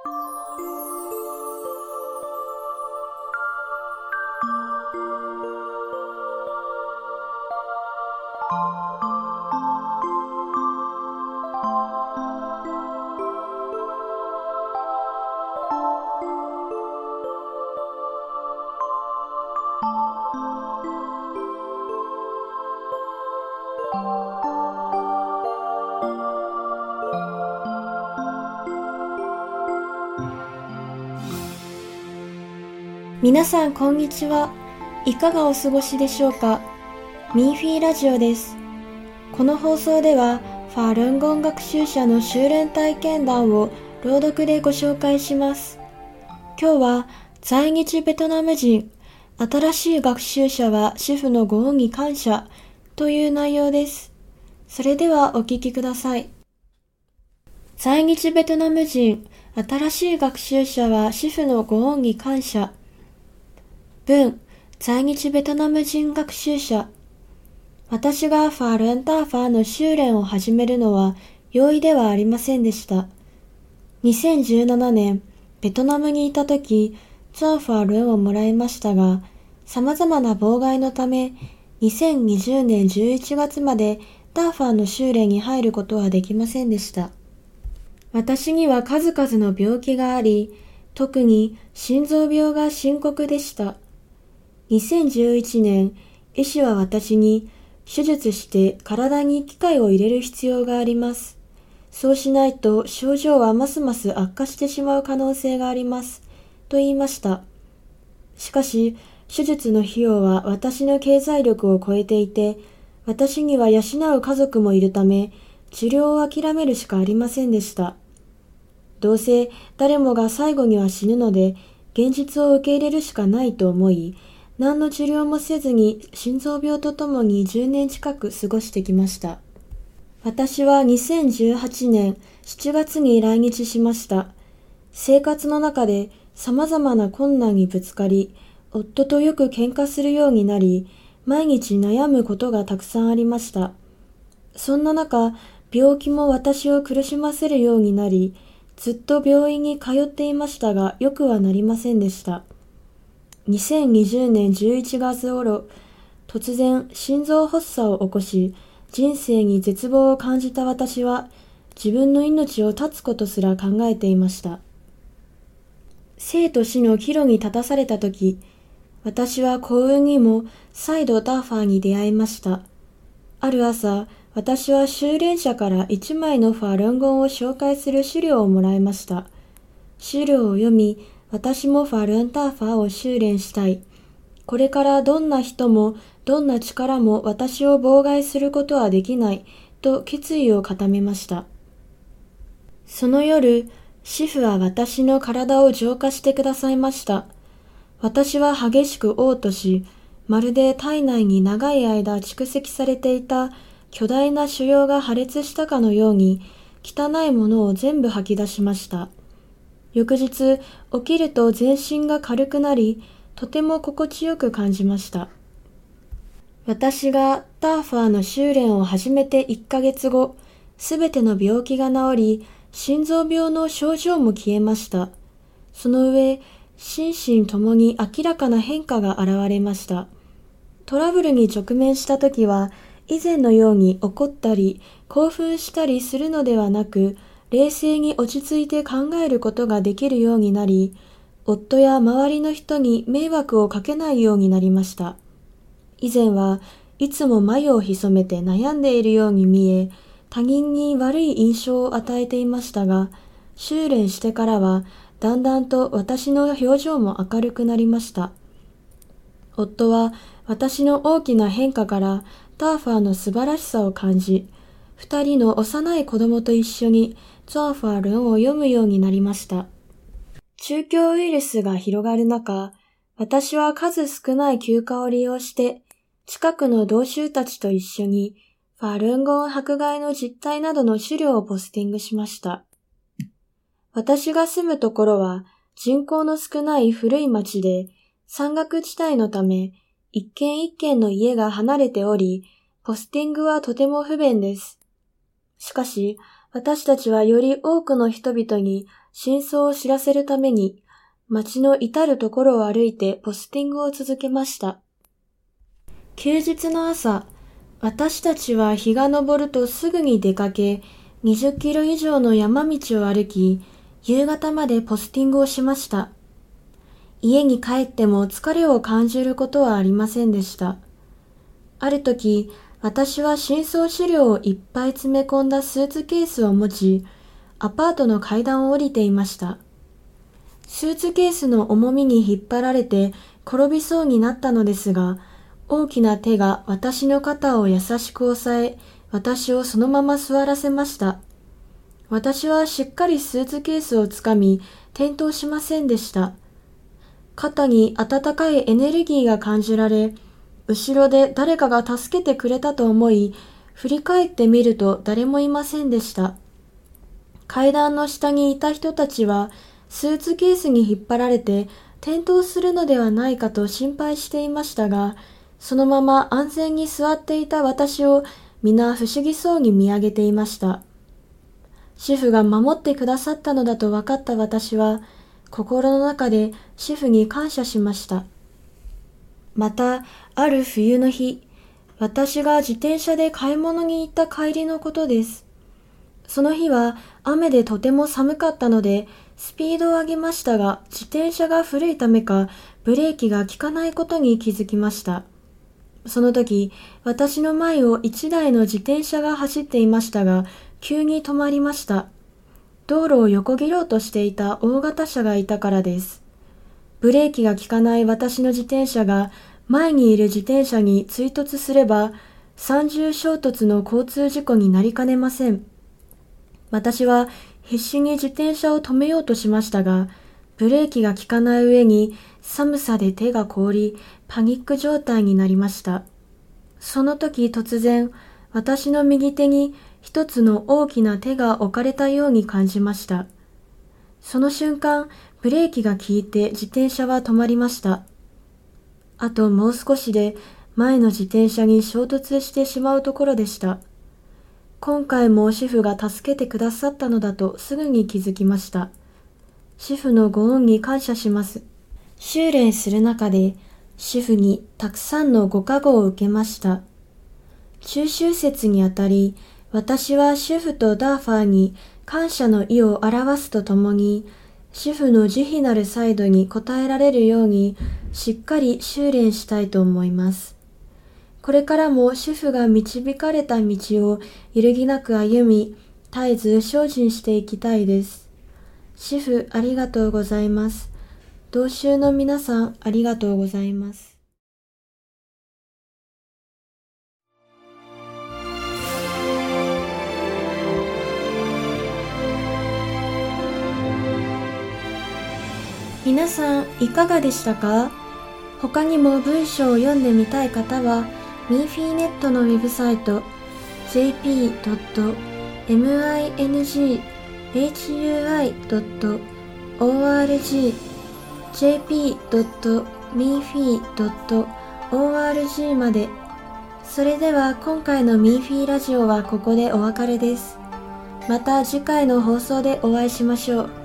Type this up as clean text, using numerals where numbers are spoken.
皆さんこんにちは。いかがお過ごしでしょうか。ミーフィーラジオです。この放送ではファールンゴン学習者の修練体験談を朗読でご紹介します。今日は在日ベトナム人、新しい学習者は師父のご恩に感謝という内容です。それではお聞きください。在日ベトナム人、新しい学習者は師父のご恩に感謝。文、在日ベトナム人学習者。私がファールンターファーの修練を始めるのは容易ではありませんでした。2017年、ベトナムにいたとき、ツォーファールンをもらいましたが、様々な妨害のため、2020年11月までターファーの修練に入ることはできませんでした。私には数々の病気があり、特に心臓病が深刻でした。2011年、医師は私に手術して体に機械を入れる必要があります。そうしないと症状はますます悪化してしまう可能性があります。と言いました。しかし、手術の費用は私の経済力を超えていて、私には養う家族もいるため、治療を諦めるしかありませんでした。どうせ誰もが最後には死ぬので、現実を受け入れるしかないと思い、何の治療もせずに心臓病とともに10年近く過ごしてきました。私は2018年7月に来日しました。生活の中で様々な困難にぶつかり、夫とよく喧嘩するようになり、毎日悩むことがたくさんありました。そんな中、病気も私を苦しませるようになり、ずっと病院に通っていましたが、よくはなりませんでした。2020年11月頃、突然心臓発作を起こし、人生に絶望を感じた私は、自分の命を絶つことすら考えていました。生と死の岐路に立たされたとき、私は幸運にも再度ターファーに出会いました。ある朝、私は修練者から1枚のファールンゴンを紹介する資料をもらいました。資料を読み、私もファルンターファーを修練したい。これからどんな人もどんな力も私を妨害することはできないと決意を固めました。その夜、師父は私の体を浄化してくださいました。私は激しく嘔吐し、まるで体内に長い間蓄積されていた巨大な腫瘍が破裂したかのように汚いものを全部吐き出しました。翌日、起きると全身が軽くなり、とても心地よく感じました。私がターファーの修練を始めて1ヶ月後、すべての病気が治り、心臓病の症状も消えました。その上、心身ともに明らかな変化が現れました。トラブルに直面したときは、以前のように怒ったり、興奮したりするのではなく、冷静に落ち着いて考えることができるようになり、夫や周りの人に迷惑をかけないようになりました。以前はいつも眉を潜めて悩んでいるように見え、他人に悪い印象を与えていましたが、修練してからはだんだんと私の表情も明るくなりました。夫は私の大きな変化からターファーの素晴らしさを感じ、二人の幼い子供と一緒にツォーファールンを読むようになりました。中京ウイルスが広がる中、私は数少ない休暇を利用して、近くの同州たちと一緒にファールンゴン迫害の実態などの資料をポスティングしました。私が住むところは人口の少ない古い町で、山岳地帯のため、一軒一軒の家が離れており、ポスティングはとても不便です。しかし、私たちはより多くの人々に真相を知らせるために、街の至るところを歩いてポスティングを続けました。休日の朝、私たちは日が昇るとすぐに出かけ、20キロ以上の山道を歩き、夕方までポスティングをしました。家に帰っても疲れを感じることはありませんでした。ある時、私は真相資料をいっぱい詰め込んだスーツケースを持ち、アパートの階段を降りていました。スーツケースの重みに引っ張られて転びそうになったのですが、大きな手が私の肩を優しく押さえ、私をそのまま座らせました。私はしっかりスーツケースをつかみ、転倒しませんでした。肩に温かいエネルギーが感じられ、後ろで誰かが助けてくれたと思い、振り返ってみると誰もいませんでした。階段の下にいた人たちは、スーツケースに引っ張られて転倒するのではないかと心配していましたが、そのまま安全に座っていた私を皆不思議そうに見上げていました。主婦が守ってくださったのだと分かった私は、心の中で主婦に感謝しました。また、ある冬の日、私が自転車で買い物に行った帰りのことです。その日は雨でとても寒かったので、スピードを上げましたが、自転車が古いためか、ブレーキが効かないことに気づきました。その時、私の前を一台の自転車が走っていましたが、急に止まりました。道路を横切ろうとしていた大型車がいたからです。ブレーキが効かない私の自転車が前にいる自転車に追突すれば、三重衝突の交通事故になりかねません。私は必死に自転車を止めようとしましたが、ブレーキが効かない上に寒さで手が凍り、パニック状態になりました。その時突然、私の右手に一つの大きな手が置かれたように感じました。その瞬間、ブレーキが効いて自転車は止まりました。あともう少しで前の自転車に衝突してしまうところでした。今回も主婦が助けてくださったのだとすぐに気づきました。主婦のご恩に感謝します。修練する中で、主婦にたくさんのご加護を受けました。中秋節にあたり、私は主婦とダーファーに感謝の意を表すとともに、主婦の慈悲なるサイドに応えられるように、しっかり修練したいと思います。これからも主婦が導かれた道を揺るぎなく歩み、絶えず精進していきたいです。主婦ありがとうございます。同州の皆さんありがとうございます。皆さんいかがでしたか？他にも文章を読んでみたい方は、ミーフィーネットのウェブサイト jp.minghui.org jp.meefy.org まで。それでは今回のミーフィーラジオはここでお別れです。また次回の放送でお会いしましょう。